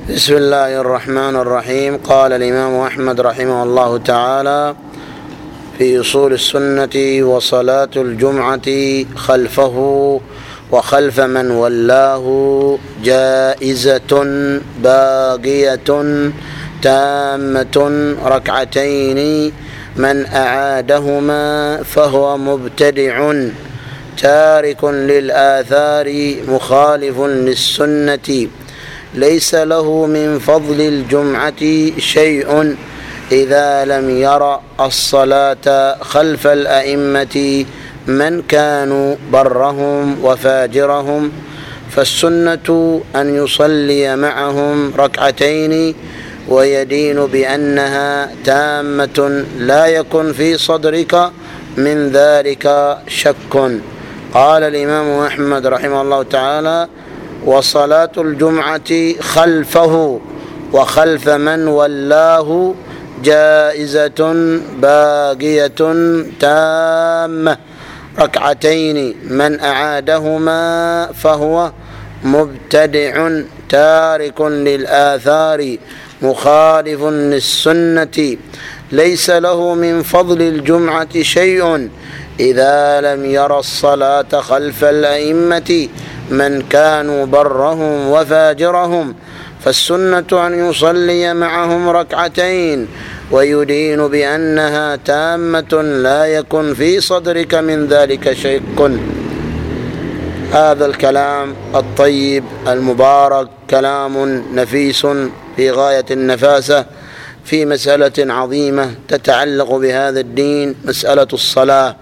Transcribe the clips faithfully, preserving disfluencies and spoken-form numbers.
بسم الله الرحمن الرحيم. قال الإمام أحمد رحمه الله تعالى في أصول السنة: وصلاة الجمعة خلفه وخلف من ولاه جائزة باقية تامة ركعتين، من أعادهما فهو مبتدع تارك للآثار مخالف للسنة، ليس له من فضل الجمعة شيء إذا لم ير الصلاة خلف الأئمة من كانوا برهم وفاجرهم، فالسنة أن يصلي معهم ركعتين ويدين بأنها تامة، لا يكن في صدرك من ذلك شك. قال الإمام أحمد رحمه الله تعالى: وصلاة الجمعة خلفه وخلف من ولاه جائزة باقية تامة ركعتين، من أعادهما فهو مبتدع تارك للآثار مخالف للسنة، ليس له من فضل الجمعة شيء إذا لم ير الصلاة خلف الأئمة من كانوا برهم وفاجرهم، فالسنة أن يصلي معهم ركعتين ويدين بأنها تامة، لا يكن في صدرك من ذلك شك. هذا الكلام الطيب المبارك كلام نفيس في غاية النفاسة في مسألة عظيمة تتعلق بهذا الدين، مسألة الصلاة.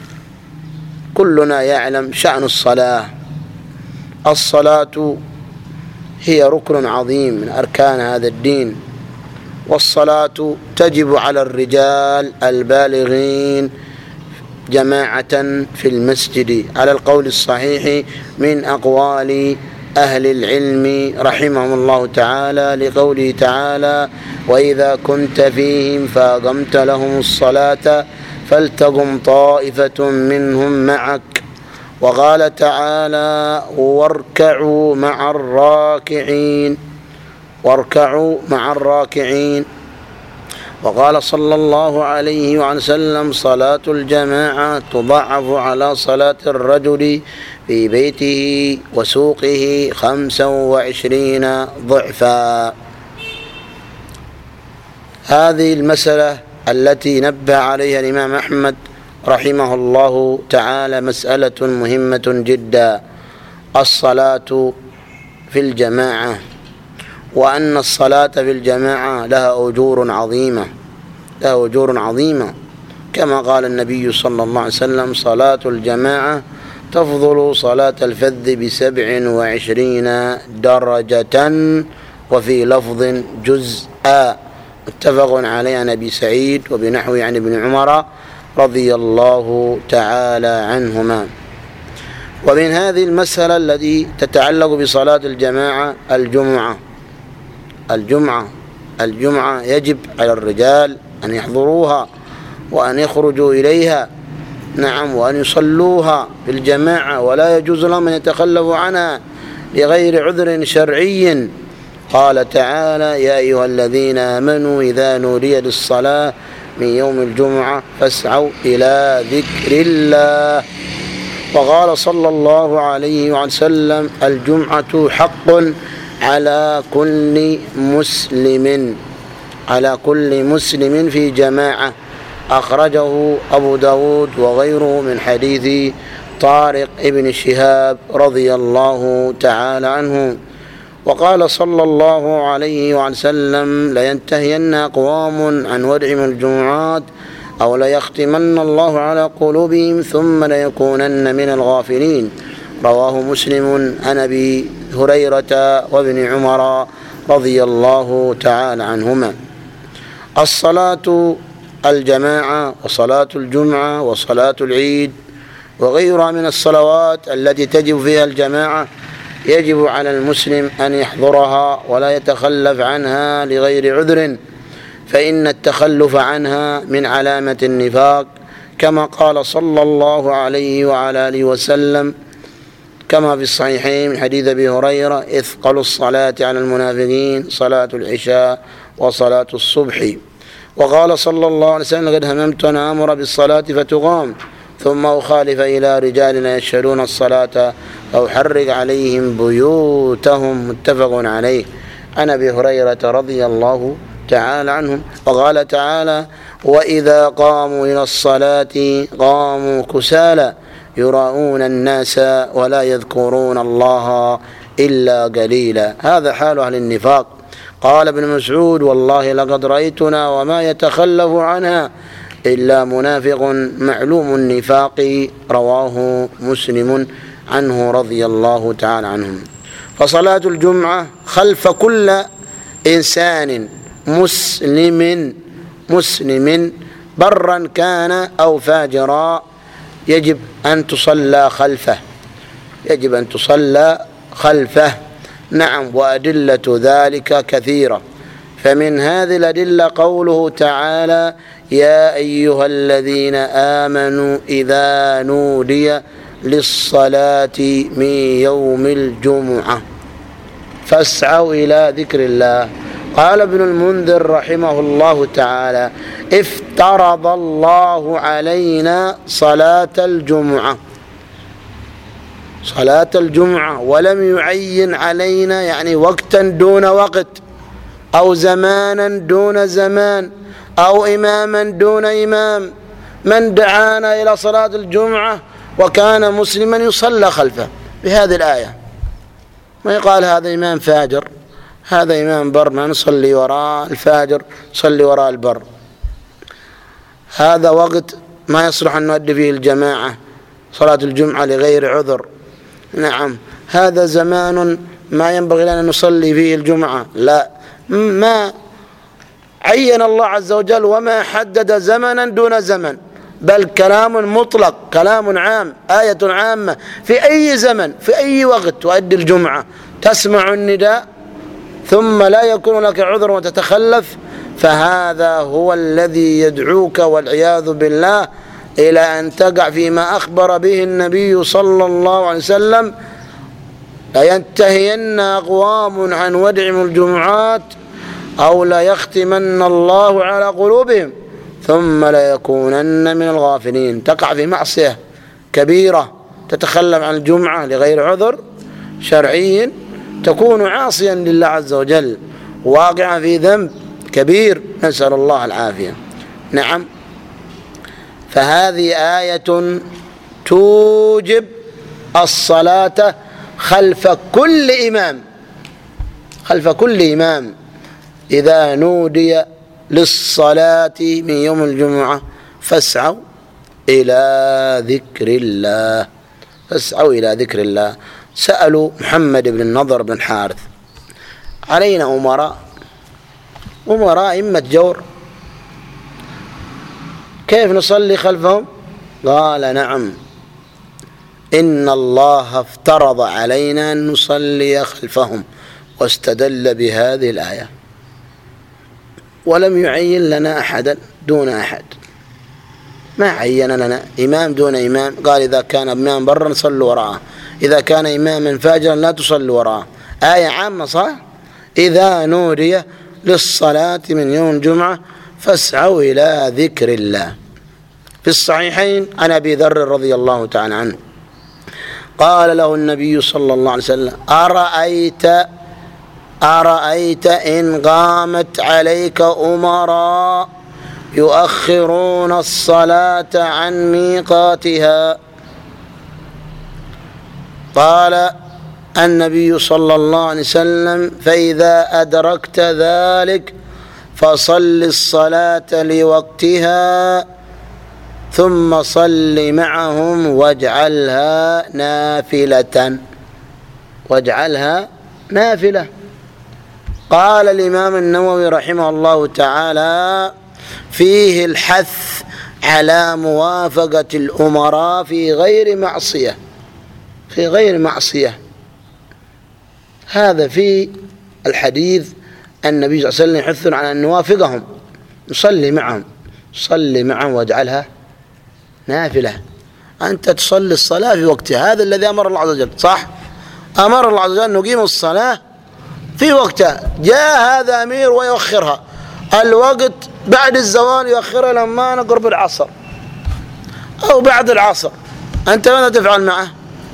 كلنا يعلم شأن الصلاة. الصلاة هي ركن عظيم من أركان هذا الدين، والصلاة تجب على الرجال البالغين جماعة في المسجد على القول الصحيح من أقوال أهل العلم رحمهم الله تعالى، لقوله تعالى: وإذا كنت فيهم فأقمت لهم الصلاة فلتقم طائفة منهم معك. وقال تعالى: واركعوا مع الراكعين واركعوا مع الراكعين. وقال صلى الله عليه وسلم: صلاة الجماعة تضعف على صلاة الرجل في بيته وسوقه خمسا وعشرين ضعفا. هذه المسألة التي نبه عليها الإمام أحمد رحمه الله تعالى مسألة مهمة جدا، الصلاة في الجماعة، وأن الصلاة في الجماعة لها أجور عظيمة لها أجور عظيمة كما قال النبي صلى الله عليه وسلم: صلاة الجماعة تفضل صلاة الفذ بسبع وعشرين درجة، وفي لفظ جزءا، متفق عليه عن أبي سعيد وبنحوه عن ابن عمر رضي الله تعالى عنهما. ومن هذه المسألة التي تتعلق بصلاة الجماعة الجمعة الجمعة الجمعة يجب على الرجال أن يحضروها وأن يخرجوا إليها، نعم، وأن يصلوها في الجماعة، ولا يجوز لهم أن يتخلفوا عنها لغير عذر شرعي. قال تعالى: يا أيها الذين آمنوا إذا نودي للصلاة من يوم الجمعة فاسعوا إلى ذكر الله. وقال صلى الله عليه وسلم: الجمعة حق على كل مسلم على كل مسلم في جماعة. أخرجه أبو داود وغيره من حديث طارق ابن شهاب رضي الله تعالى عنه. وقال صلى الله عليه وسلم: لينتهين أقوام عن ودعهم الجمعات أو ليختمن الله على قلوبهم ثم ليكونن من الغافلين. رواه مسلم عن أبي هريرة وابن عمر رضي الله تعالى عنهما. الصلاة الجماعة وصلاة الجمعة وصلاة العيد وغيرها من الصلوات التي تجب فيها الجماعة يجب على المسلم أن يحضرها ولا يتخلف عنها لغير عذر، فإن التخلف عنها من علامة النفاق، كما قال صلى الله عليه وعلى آله وسلم: كما في الصحيحين من حديث أبي هريرة: إثقل الصلاة على المنافقين صلاة العشاء وصلاة الصبح. وقال صلى الله عليه وسلم: لقد هممت أن آمر بالصلاة فتقام ثم أخالف إلى رجال لا يشهدون الصلاة فأحرق عليهم بيوتهم. متفق عليه. عن أبي هريرة رضي الله تعالى عنهم. وقال تعالى: وإذا قاموا إلى الصلاة قاموا كسالى يراءون الناس ولا يذكرون الله إلا قليلا. هذا حال أهل النفاق. قال ابن مسعود: والله لقد رأيتنا وما يتخلف عنها إلا منافق معلوم النفاق. رواه مسلم عنه رضي الله تعالى عنهم. فصلاة الجمعة خلف كل إنسان مسلم مسلم برا كان أو فاجرا يجب أن تصلى خلفه يجب أن تصلى خلفه نعم. وأدلة ذلك كثيرة، فمن هذه الأدلة قوله تعالى: يا أيها الذين آمنوا إذا نودي للصلاة من يوم الجمعة فاسعوا إلى ذكر الله. قال ابن المنذر رحمه الله تعالى: افترض الله علينا صلاة الجمعة صلاة الجمعة ولم يعين علينا يعني وقتا دون وقت، أو زمانا دون زمان، أو إماما دون إمام. من دعانا إلى صلاة الجمعة وكان مسلما يصلى خلفه بهذه الآية. ما يقال هذا إمام فاجر، هذا إمام بر، ما نصلي وراء الفاجر، صلي وراء البر. هذا وقت ما يصلح أن نؤدي فيه الجماعة صلاة الجمعة لغير عذر. نعم. هذا زمان ما ينبغي لنا أن نصلي فيه الجمعة. لا، ما عين الله عز وجل وما حدد زمنا دون زمن، بل كلام مطلق، كلام عام، آية عامة في أي زمن في أي وقت تؤدي الجمعة. تسمع النداء ثم لا يكون لك عذر وتتخلف، فهذا هو الذي يدعوك والعياذ بالله إلى أن تقع فيما أخبر به النبي صلى الله عليه وسلم: لينتهين أقوام عن ودعهم الجمعات أو لا يختمن الله على قلوبهم ثم لا يكونن من الغافلين. تقع في معصية كبيرة، تتخلف عن الجمعة لغير عذر شرعي، تكون عاصيا لله عز وجل، واقعا في ذنب كبير، نسأل الله العافية. نعم. فهذه آية توجب الصلاة خلف كل إمام خلف كل إمام إذا نودي للصلاة من يوم الجمعة فاسعوا إلى ذكر الله فاسعوا إلى ذكر الله. سألوا محمد بن النضر بن حارث: علينا أمراء أمراء إمة جور، كيف نصلي خلفهم؟ قال: نعم، إن الله افترض علينا أن نصلي خلفهم، واستدل بهذه الآية، ولم يعين لنا أحدا دون أحد، ما عين لنا إمام دون إمام. قال: إذا كان إمام برا صلوا وراءه، إذا كان إماما فاجرا لا تصلوا وراءه. آية عامة صح؟ إذا نودي للصلاة من يوم الجمعة فاسعوا إلى ذكر الله. في الصحيحين عن أبي ذر رضي الله تعالى عنه قال له النبي صلى الله عليه وسلم: أرأيت أرأيت إن قامت عليك أمراء يؤخرون الصلاة عن ميقاتها. قال النبي صلى الله عليه وسلم: فإذا أدركت ذلك فصل الصلاة لوقتها ثم صل معهم واجعلها نافلة واجعلها نافلة. قال الإمام النووي رحمه الله تعالى: فيه الحث على موافقة الأمراء في غير معصية في غير معصية هذا في الحديث النبي صلى الله عليه وسلم يحثنا على أن نوافقهم، نصلي معهم صلي معهم واجعلها نافلة. أنت تصلي الصلاة في وقتها. هذا الذي أمر الله عز وجل، صح؟ أمر الله عز وجل أن نقيم الصلاة في وقتها. جاء هذا أمير ويؤخرها الوقت بعد الزوال، يؤخرها لما نقرب العصر أو بعد العصر، أنت ماذا تفعل معه؟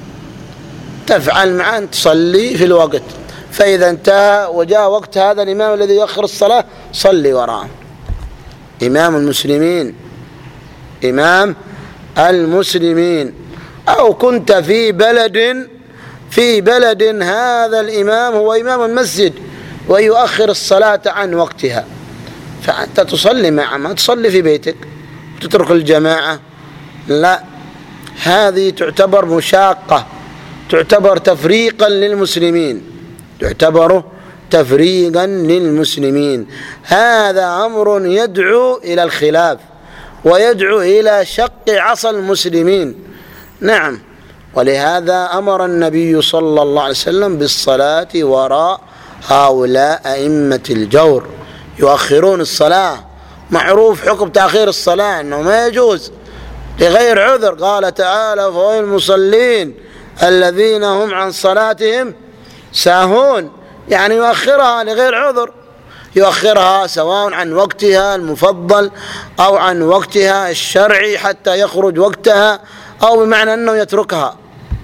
تفعل معه أن تصلي في الوقت. فإذا انتهى وجاء وقت هذا الإمام الذي يؤخر الصلاة صلي وراءه. إمام المسلمين، إمام المسلمين. أو كنت في بلد في بلد هذا الإمام هو إمام المسجد ويؤخر الصلاة عن وقتها، فأنت تصلي معه، ما تصلي في بيتك تترك الجماعة، لا، هذه تعتبر مشاقة، تعتبر تفريقا للمسلمين، تعتبر تفريقا للمسلمين. هذا أمر يدعو إلى الخلاف ويدعو إلى شق عصا المسلمين. نعم، ولهذا أمر النبي صلى الله عليه وسلم بالصلاة وراء هؤلاء أئمة الجور، يؤخرون الصلاة. معروف حكم تأخير الصلاة أنه ما يجوز لغير عذر. قال تعالى: فويل المصلين الذين هم عن صلاتهم ساهون، يعني يؤخرها لغير عذر، يؤخرها سواء عن وقتها المفضل أو عن وقتها الشرعي حتى يخرج وقتها، أو بمعنى أنه يتركها،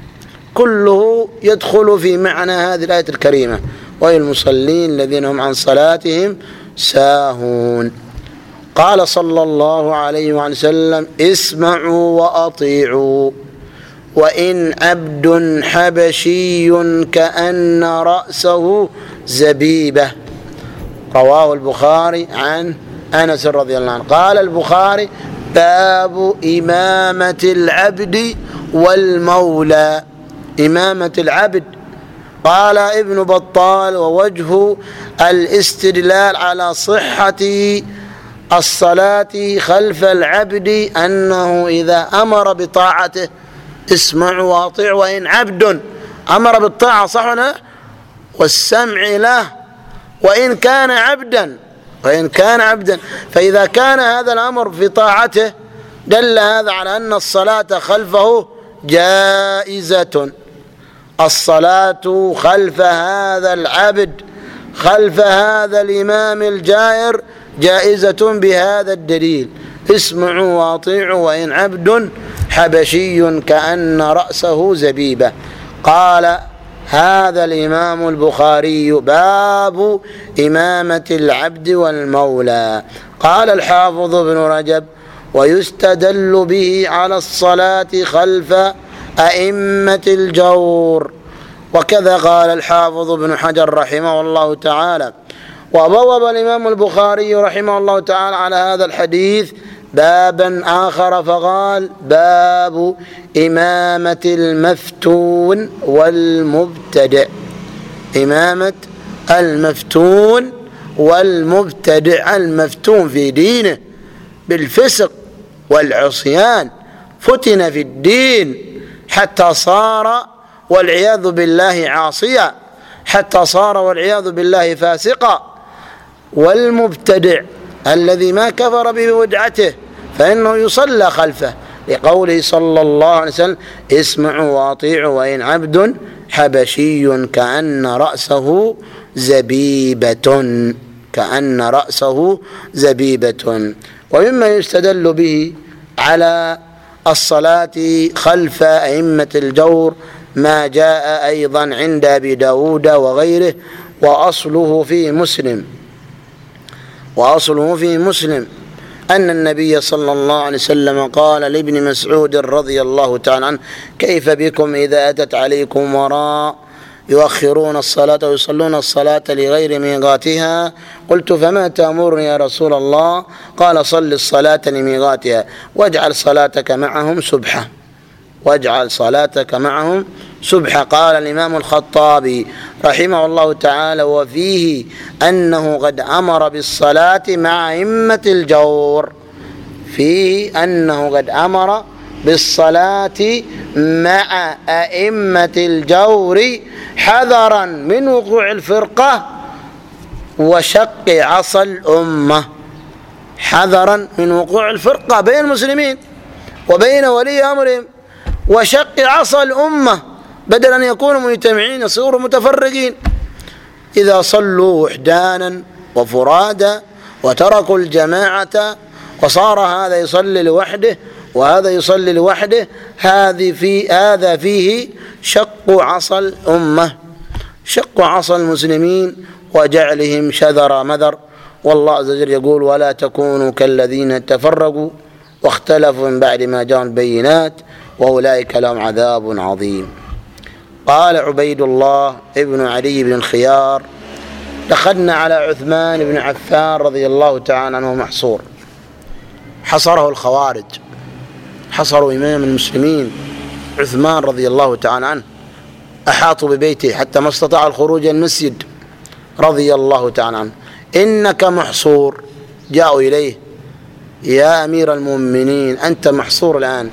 كله يدخل في معنى هذه الآية الكريمة: ويل المصلين الذين هم عن صلاتهم ساهون. قال صلى الله عليه وسلم: اسمعوا وأطيعوا وإن عبد حبشي كأن رأسه زبيبة. رواه البخاري عن أنس رضي الله عنه. قال البخاري: باب إمامة العبد والمولى. إمامة العبد. قال ابن بطال: ووجه الاستدلال على صحة الصلاة خلف العبد أنه إذا أمر بطاعته، اسمعوا واطيعوا وإن عبد، أمر بالطاعة، صح ولا؟ والسمع له، وإن كان عبدا، وإن كان عبدا. فإذا كان هذا الأمر في طاعته دل هذا على أن الصلاة خلفه جائزة. الصلاة خلف هذا العبد، خلف هذا الإمام الجائر، جائزة بهذا الدليل: اسمعوا واطيعوا وإن عبد حبشي كأن رأسه زبيبة. قال هذا الإمام البخاري: باب إمامة العبد والمولى. قال الحافظ ابن رجب: ويستدل به على الصلاة خلف أئمة الجور. وكذا قال الحافظ ابن حجر رحمه الله تعالى. وبوب الإمام البخاري رحمه الله تعالى على هذا الحديث بابا آخر فقال: باب إمامة المفتون والمبتدع. إمامة المفتون والمبتدع. المفتون في دينه بالفسق والعصيان، فتن في الدين حتى صار والعياذ بالله عاصيا، حتى صار والعياذ بالله فاسقا. والمبتدع الذي ما كفر ببدعته فإنه يصلى خلفه، لقوله صلى الله عليه وسلم: اسمعوا واطيعوا وإن عبد حبشي كأن رأسه زبيبة، كأن رأسه زبيبة. ومما يستدل به على الصلاة خلف أئمة الجور ما جاء أيضا عند أبي داود وغيره، وأصله في مسلم وأصله في مسلم أن النبي صلى الله عليه وسلم قال لابن مسعود رضي الله تعالى عنه: كيف بكم إذا أتت عليكم وراء يؤخرون الصلاة ويصلون الصلاة لغير ميقاتها؟ قلت: فما تأمرني يا رسول الله؟ قال: صل الصلاة لميقاتها واجعل صلاتك معهم سبحة، واجعل صلاتك معهم سبحة. قال الإمام الخطابي رحمه الله تعالى: وفيه أنه قد أمر بالصلاة مع أئمة الجور، فيه أنه قد أمر بالصلاة مع أئمة الجور حذرا من وقوع الفرقة وشق عصا الأمة، حذرا من وقوع الفرقة بين المسلمين وبين ولي أمرهم. وشق عصا الأمة، بدل أن يكونوا مجتمعين يصيروا متفرقين. إذا صلوا وحدانا وفرادا وتركوا الجماعة وصار هذا يصلي لوحده وهذا يصلي لوحده، هذه في هذا فيه شق عصا الأمة، شق عصا المسلمين وجعلهم شذر مذر. والله عز وجل يقول: ولا تكونوا كالذين تفرقوا واختلفوا من بعد ما جاءهم البينات وأولئك لهم عذاب عظيم. قال عبيد الله ابن علي بن الخيار: دخلنا على عثمان بن عفان رضي الله تعالى عنه محصور، حصره الخوارج، حصروا إمام المسلمين عثمان رضي الله تعالى عنه، أحاطوا ببيته حتى ما استطاع الخروج المسجد رضي الله تعالى عنه. إنك محصور. جاءوا إليه: يا أمير المؤمنين أنت محصور الآن،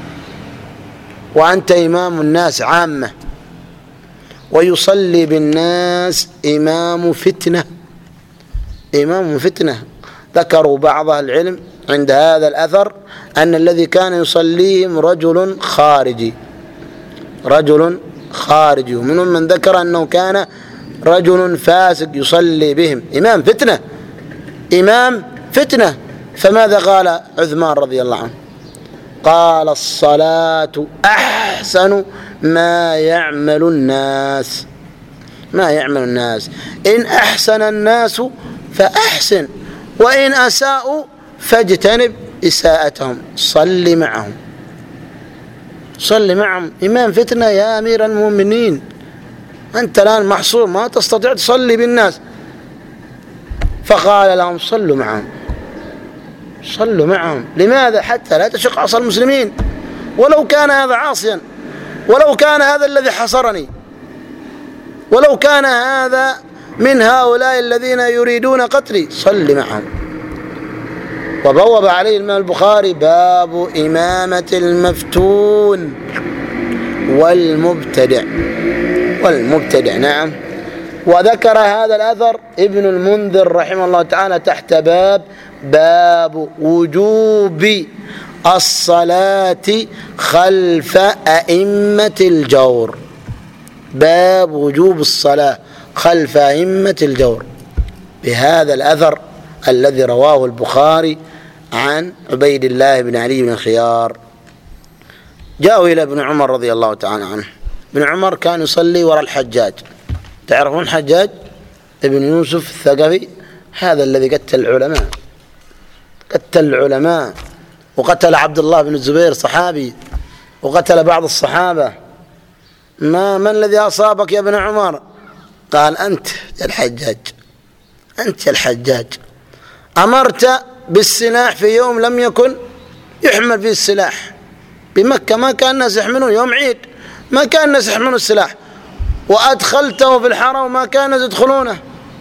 وأنت إمام الناس عامة، ويصلي بالناس إمام فتنة، إمام فتنة. ذكروا بعض أهل العلم عند هذا الأثر أن الذي كان يصليهم رجل خارجي، رجل خارجي، ومنهم من ذكر أنه كان رجل فاسق يصلي بهم، إمام فتنة، إمام فتنة. فماذا قال عثمان رضي الله عنه؟ قال: الصلاة أحسن ما يعمل الناس، ما يعمل الناس، إن أحسن الناس فأحسن، وإن أساءوا فاجتنب إساءتهم، صل معهم، صل معهم. إمام فتنة يا أمير المؤمنين، أنت الآن محصور ما تستطيع تصلي بالناس. فقال لهم: صلوا معهم، صلوا معهم. لماذا؟ حتى لا تشق عصا المسلمين، ولو كان هذا عاصيا، ولو كان هذا الذي حصرني، ولو كان هذا من هؤلاء الذين يريدون قتلي، صل معهم. وبوب عليه الإمام البخاري: باب إمامة المفتون والمبتدع، والمبتدع. نعم. وذكر هذا الأثر ابن المنذر رحمه الله تعالى تحت باب باب وجوب الصلاة خلف أئمة الجور، باب وجوب الصلاة خلف أئمة الجور، بهذا الأثر الذي رواه البخاري عن عبيد الله بن علي بن الخيار. جاءوا إلى ابن عمر رضي الله تعالى عنه. ابن عمر كان يصلي وراء الحجاج، تعرفون الحجاج ابن يوسف الثقفي، هذا الذي قتل العلماء، قتل العلماء وقتل عبد الله بن الزبير صحابي، وقتل بعض الصحابة. ما من الذي أصابك يا ابن عمر؟ قال: أنت يا الحجاج، أنت يا الحجاج، أمرت بالسلاح في يوم لم يكن يحمل فيه السلاح بمكة، ما كان الناس يحملون، يوم عيد ما كان الناس يحملون السلاح، وأدخلته في الحرم وما كان الناس يدخلونه.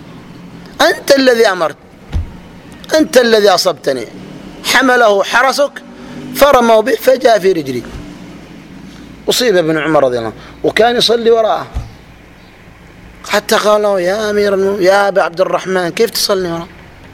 أنت الذي أمرت، أنت الذي أصبتني. حمله حرسك فرموا به فجاء في رجلي، أصيب ابن عمر رضي الله عنه، وكان يصلي وراءه حتى قالوا: يا أمير المؤمنين يا أبا عبد الرحمن كيف تصلي وراءه؟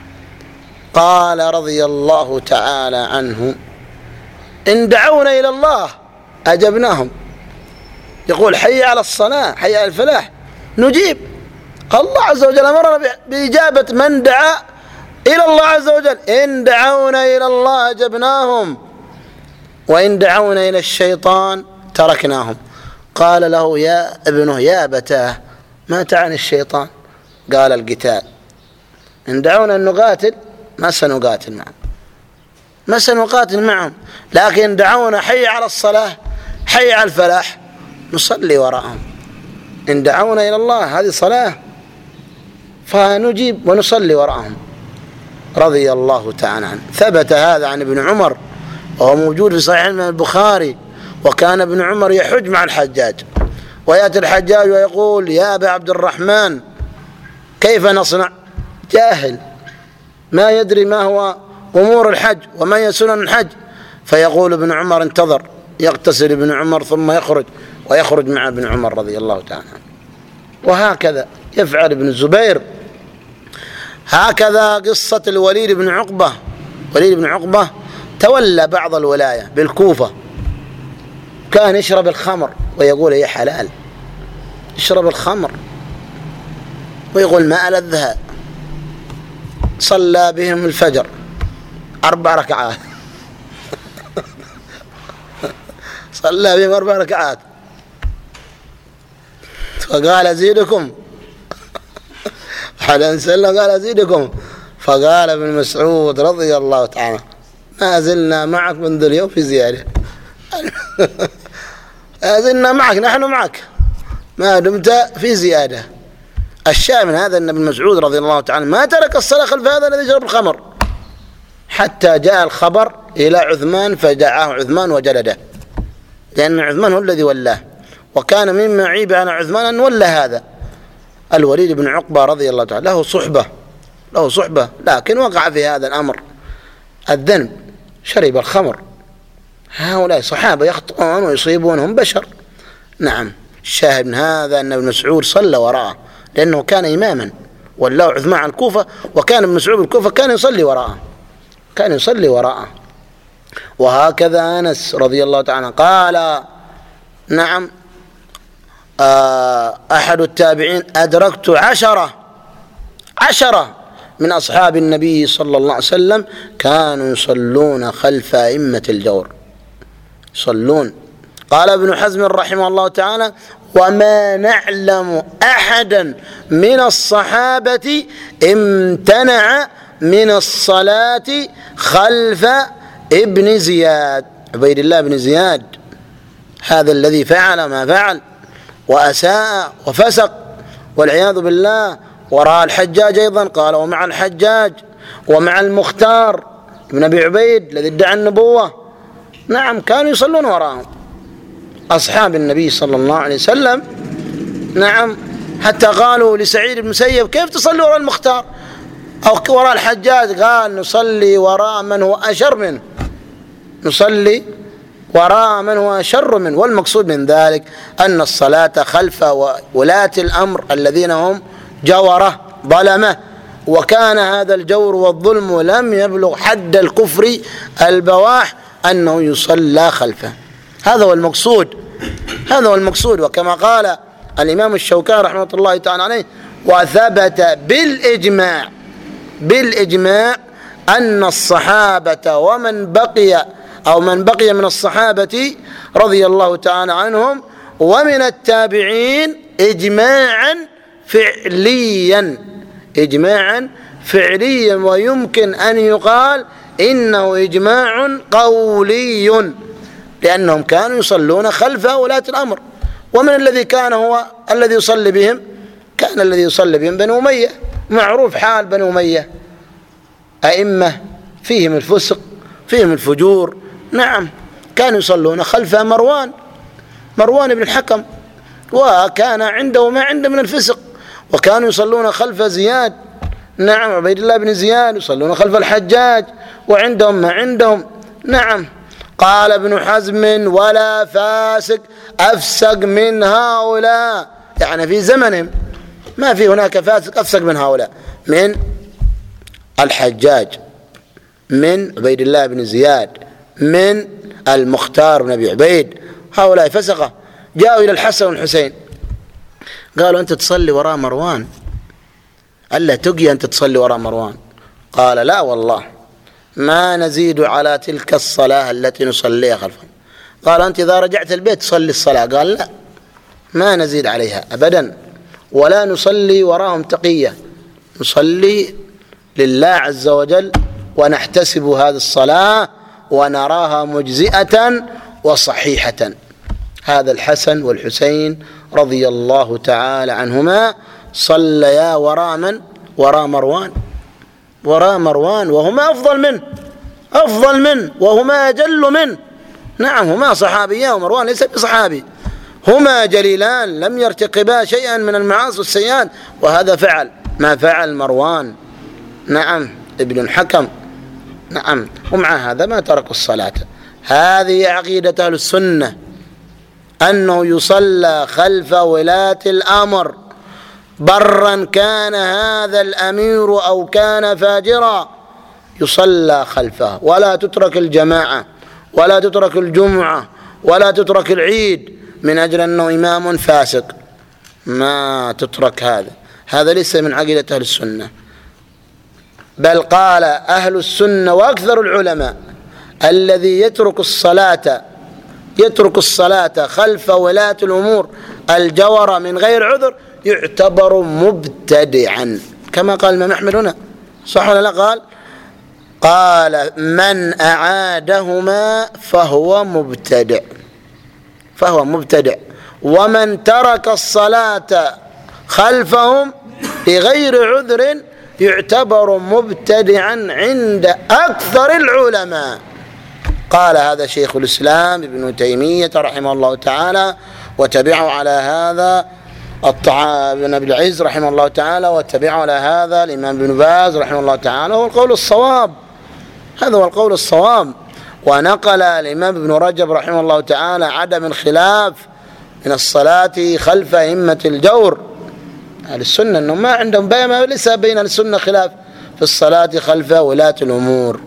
قال رضي الله تعالى عنه: إن دعونا إلى الله أجبناهم. يقول: حي على الصلاة، حي على الفلاح، نجيب. الله عز وجل أمرنا بإجابة من دعا إلى الله عز وجل. إن دعونا إلى الله أجبناهم، وإن دعونا إلى الشيطان تركناهم. قال له يا ابنه: يا أبتاه ما تعني الشيطان؟ قال: القتال. إن دعونا أن نقاتل ما سنقاتل معهم، ما سنقاتل معهم، لكن دعونا حي على الصلاة، حي على الفلاح، نصلي وراءهم. إن دعونا إلى الله هذه صلاة، فنجيب ونصلي وراءهم رضي الله تعالى عنه. ثبت هذا عن ابن عمر وهو موجود في صحيح البخاري. وكان ابن عمر يحج مع الحجاج، ويأتي الحجاج ويقول: يا أبا عبد الرحمن كيف نصنع؟ جاهل ما يدري ما هو أمور الحج وما هي سنن الحج. فيقول ابن عمر: انتظر. يغتسل ابن عمر ثم يخرج، ويخرج مع ابن عمر رضي الله تعالى عنه. وهكذا يفعل ابن الزبير. هكذا قصة الوليد بن عقبة. وليد بن عقبة تولى بعض الولاية بالكوفة، كان يشرب الخمر ويقول هي حلال، يشرب الخمر ويقول ما ألذها. صلى بهم الفجر أربع ركعات صلى بهم أربع ركعات فقال أزيدكم حدا سلم قال أزيدكم. فقال ابن مسعود رضي الله تعالى ما زلنا معك منذ اليوم في زيادة ما زلنا معك، نحن معك ما دمت في زيادة. الشاهد من هذا أن ابن مسعود رضي الله تعالى ما ترك الصلاة خلف هذا الذي يشرب الخمر حتى جاء الخبر إلى عثمان فدعاه عثمان وجلده، لأن عثمان هو الذي ولاه، وكان مما عيب على عثمان أن ولى هذا الوليد بن عقبة رضي الله تعالى له صحبة له صحبة لكن وقع في هذا الأمر الذنب، شرب الخمر. هؤلاء صحابة يخطئون ويصيبون، هم بشر. نعم. الشاهد من هذا أن ابن مسعود صلى وراءه لأنه كان إماما، ولاه عثمان عن الكوفة، وكان ابن مسعود بالكوفة كان يصلي وراءه كان يصلي وراءه وهكذا أنس رضي الله تعالى قال نعم أحد التابعين أدركت عشرة عشرة من أصحاب النبي صلى الله عليه وسلم كانوا يصلون خلف أئمة الجور، يصلون. قال ابن حزم رحمه الله تعالى وما نعلم أحدا من الصحابة امتنع من الصلاة خلف ابن زياد، عبيد الله بن زياد، هذا الذي فعل ما فعل وأساء وفسق والعياذ بالله، وراء الحجاج أيضا قال ومع الحجاج ومع المختار ابن أبي عبيد الذي ادعى النبوة. نعم كانوا يصلون وراءهم أصحاب النبي صلى الله عليه وسلم. نعم حتى قالوا لسعيد بن مسيب كيف تصلي وراء المختار أو وراء الحجاج؟ قال نصلي وراء من هو أشر منه، نصلي وراء من هو أشر منه. والمقصود من ذلك أن الصلاة خلف ولاة الأمر الذين هم جورة ظلمة، وكان هذا الجور والظلم لم يبلغ حد الكفر البواح أنه يصلى خلفه. هذا هو المقصود هذا هو المقصود وكما قال الإمام الشوكاني رحمة الله تعالى عليه وثبت بالإجماع بالإجماع أن الصحابة ومن بقي أو من بقي من الصحابة رضي الله تعالى عنهم ومن التابعين إجماعا فعليا إجماعا فعليا ويمكن أن يقال إنه إجماع قولي، لأنهم كانوا يصلون خلف ولاة الأمر. ومن الذي كان هو الذي يصلي بهم؟ كان الذي يصلي بهم بنو أمية، معروف حال بنو أمية، أئمة فيهم الفسق فيهم الفجور. نعم كانوا يصلون خلف مروان مروان بن الحكم، وكان عنده ما عنده من الفسق، وكانوا يصلون خلف زياد، نعم عبيد الله بن زياد، يصلون خلف الحجاج وعندهم ما عندهم. نعم. قال ابن حزم ولا فاسق أفسق من هؤلاء، يعني في زمنهم ما في هناك فاسق أفسق من هؤلاء، من الحجاج، من عبيد الله بن زياد، من المختار بن أبي عبيد، هؤلاء فسقة. جاءوا إلى الحسن والحسين قالوا أنت تصلي وراء مروان، ألا تقي أنت تصلي وراء مروان؟ قال لا والله ما نزيد على تلك الصلاة التي نصليها خلفهم. قال أنت إذا رجعت البيت تصلي الصلاة؟ قال لا ما نزيد عليها أبدا، ولا نصلي وراهم تقية، نصلي لله عز وجل ونحتسب هذه الصلاة ونراها مجزئة وصحيحة. هذا الحسن والحسين رضي الله تعالى عنهما صليا وراء من؟ وراء مروان وراء مروان وهما أفضل منه أفضل منه وهما أجل منه. نعم هما صحابيان ومروان ليس بصحابي، هما جليلان لم يرتقبا شيئا من المعاصي والسيئات، وهذا فعل ما فعل مروان نعم ابن الحكم. نعم ومع هذا ما تركوا الصلاة. هذه عقيدة أهل السنة أنه يصلى خلف ولاة الأمر برا كان هذا الأمير أو كان فاجرا، يصلى خلفه ولا تترك الجماعة ولا تترك الجمعة ولا تترك العيد من أجل أنه إمام فاسق، ما تترك. هذا هذا ليس من عقيدة أهل السنة. بل قال أهل السنة وأكثر العلماء الذي يترك الصلاة يترك الصلاة خلف ولاة الأمور الجورة من غير عذر يعتبر مبتدعا، كما قال الإمام أحمد هنا، صح ولا لا؟ قال قال من أعادهما فهو مبتدع فهو مبتدع ومن ترك الصلاة خلفهم بغير عذر يعتبر مبتدعا عند أكثر العلماء. قال هذا شيخ الإسلام ابن تيمية رحمه الله تعالى، وتبعه على هذا ابن أبي العز رحمه الله تعالى، وتبعه على هذا الإمام ابن باز رحمه الله تعالى. هو القول الصواب، هذا هو القول الصواب. ونقل الإمام ابن رجب رحمه الله تعالى عدم الخلاف من الصلاة خلف أئمة الجور أهل السنة، أنه ما عندهم بينما ليس بين السنة خلاف في الصلاة خلف ولاة الأمور.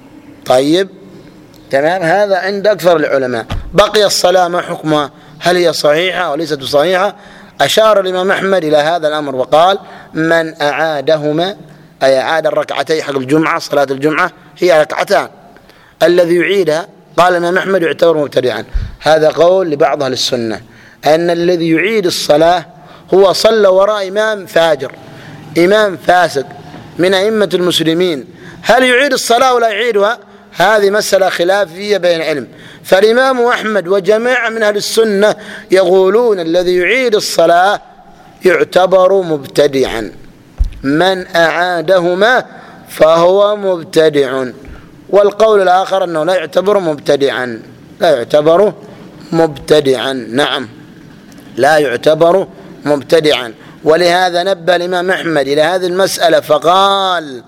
طيب تمام، هذا عند أكثر العلماء. بقي الصلاة ما حكمها؟ هل هي صحيحة وليست صحيحة؟ أشار الإمام أحمد إلى هذا الأمر وقال من أعادهما، أي أعاد الركعتين حق الجمعة، صلاة الجمعة هي ركعتان، الذي يعيدها قال الإمام أحمد يعتبر مبتدعا. هذا قول لبعض أهل السنة أن الذي يعيد الصلاة هو صلى وراء إمام فاجر، إمام فاسق من أئمة المسلمين، هل يعيد الصلاة ولا يعيدها؟ هذه مسألة خلافية بين العلم. فالإمام أحمد وجماعة من أهل السنة يقولون الذي يعيد الصلاة يعتبر مبتدعا، من أعادهما فهو مبتدع. والقول الآخر أنه لا يعتبر مبتدعا، لا يعتبر مبتدعا، نعم لا يعتبر مبتدعا. ولهذا نبه الإمام أحمد إلى هذه المسألة فقال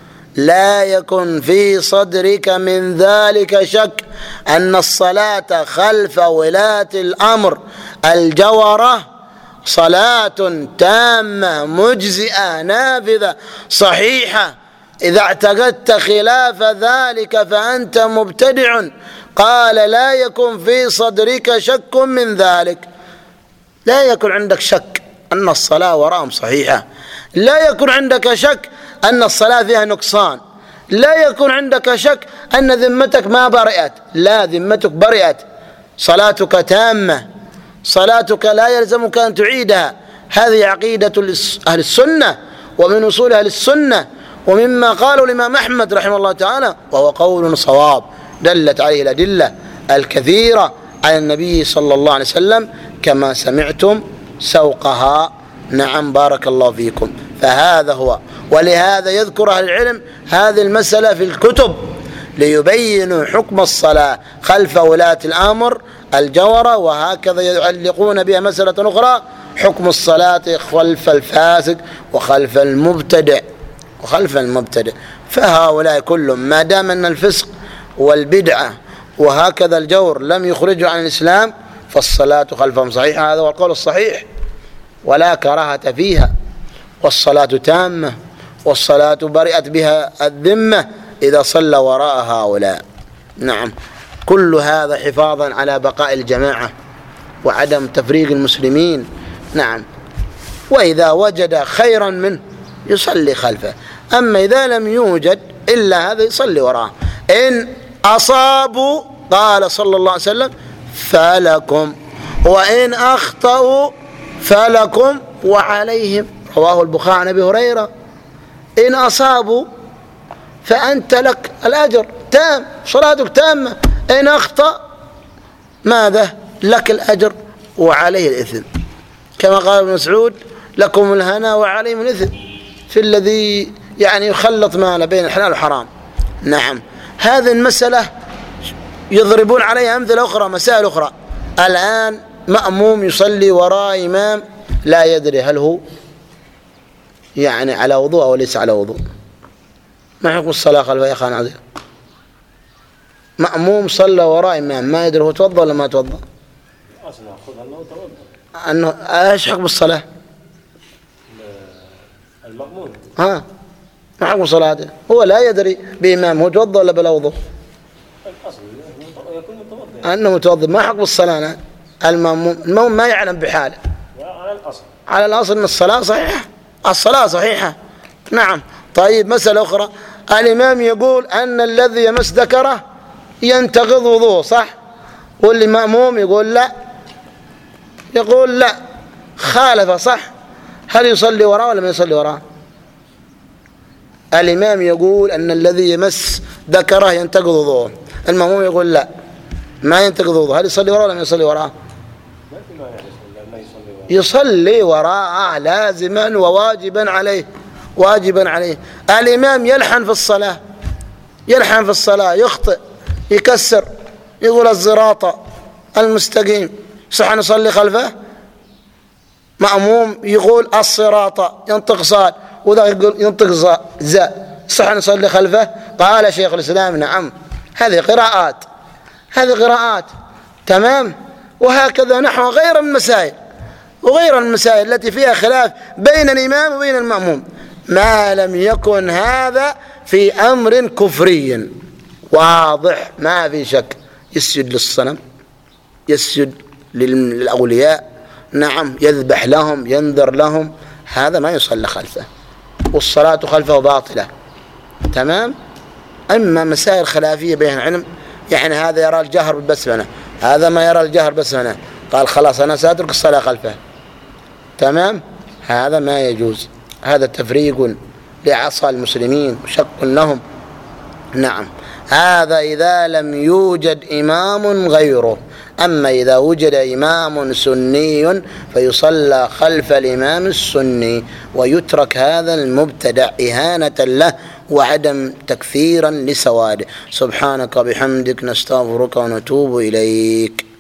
لا يكن في صدرك من ذلك شك أن الصلاة خلف ولاة الأمر الجورة صلاة تامة مجزئة نافذة صحيحة، إذا اعتقدت خلاف ذلك فأنت مبتدع. قال لا يكن في صدرك شك من ذلك، لا يكن عندك شك أن الصلاة وراءهم صحيحة، لا يكن عندك شك أن الصلاة فيها نقصان، لا يكن عندك شك أن ذمتك ما برئت، لا، ذمتك برئت، صلاتك تامة، صلاتك لا يلزمك أن تعيدها. هذه عقيدة أهل السنة ومن أصول أهل السنة، ومما قالوا الإمام أحمد رحمه الله تعالى، وهو قول صواب دلت عليه الأدلة الكثيرة عن النبي صلى الله عليه وسلم كما سمعتم سوقها. نعم بارك الله فيكم. فهذا هو، ولهذا يذكر أهل العلم هذه المسألة في الكتب ليبينوا حكم الصلاة خلف ولاة الأمر الجورة، وهكذا يعلقون بها مسألة أخرى حكم الصلاة خلف الفاسق وخلف المبتدع وخلف المبتدع. فهؤلاء كلهم ما دام أن الفسق والبدعة وهكذا الجور لم يخرجوا عن الإسلام فالصلاة خلفهم صحيحة، هذا هو القول الصحيح، ولا كراهة فيها، والصلاة تامة، والصلاة برئت بها الذمة إذا صلى وراء هؤلاء. نعم، كل هذا حفاظا على بقاء الجماعة وعدم تفريق المسلمين. نعم، وإذا وجد خيرا منه يصلي خلفه، أما إذا لم يوجد إلا هذا يصلي وراءه. إن أصابوا قال صلى الله عليه وسلم فلكم، وإن أخطأوا فلكم وعليهم، رواه البخاري عن أبي هريرة. إن أصابوا فأنت لك الأجر تام، صلاتك تامة، إن أخطأ ماذا؟ لك الأجر وعليه الإثم، كما قال ابن مسعود لكم الهنا وعليهم الإثم، في الذي يعني يخلط ماله بين الحلال والحرام. نعم، هذه المسألة يضربون عليها أمثلة أخرى، مسائل أخرى. الآن مأموم يصلي وراء إمام لا يدري هل هو يعني على وضوء أو ليس على وضوء، ما حكم الصلاة خلفه يا أخوان عزيز؟ مأموم صلى وراء إمام ما يدري هو توضأ ولا ما توضأ، أنه إيش حكم الصلاة؟ المأموم ها ما حكم صلاته؟ هو لا يدري بإمام هو توضأ ولا بلا وضوء؟ الأصل يكون متوضئ أنه متوضئ. ما حكم الصلاة؟ المأموم المأموم ما يعلم بحاله. على الأصل على الأصل أن الصلاة صحيحة، الصلاة صحيحة. نعم. طيب مسألة أخرى، الإمام يقول أن الذي يمس ذكره ينتقض وضوءه، صح؟ واللي مأموم يقول لا، يقول لا، خالف، صح؟ هل يصلي وراه ولا ما يصلي وراه؟ الإمام يقول أن الذي يمس ذكره ينتقض وضوءه، المأموم يقول لا ما ينتقض وضوءه، هل يصلي وراه ولا ما يصلي وراه؟ يصلي وراءه لازما وواجبا عليه، واجبا عليه. الإمام يلحن في الصلاة، يلحن في الصلاة، يخطئ، يكسر، يقول الزراطة المستقيم، صح نصلي خلفه؟ مأموم يقول الصراط، ينطق صاد، وذا يقول ينطق زاء، صح نصلي خلفه؟ قال شيخ الإسلام نعم. هذه قراءات، هذه قراءات، تمام. وهكذا نحو غير المسائل، وغير المسائل التي فيها خلاف بين الإمام وبين المأموم، ما لم يكن هذا في أمر كفري واضح ما في شك. يسجد للصنم، يسجد للأولياء، نعم، يذبح لهم، ينذر لهم، هذا ما يصلى خلفه، والصلاة خلفه باطلة، تمام. أما مسائل خلافية بين العلم، يعني هذا يرى الجهر بالبسملة، هذا ما يرى الجهر بالبسملة، قال خلاص أنا سأترك الصلاة خلفه، تمام، هذا ما يجوز. هذا تفريق لعصا المسلمين وشق لهم، نعم. هذا إذا لم يوجد إمام غيره. أما إذا وجد إمام سني فيصلى خلف الإمام السني، ويترك هذا المبتدع إهانة له وعدم تكثيرا لسواده. سبحانك بحمدك نستغفرك ونتوب إليك.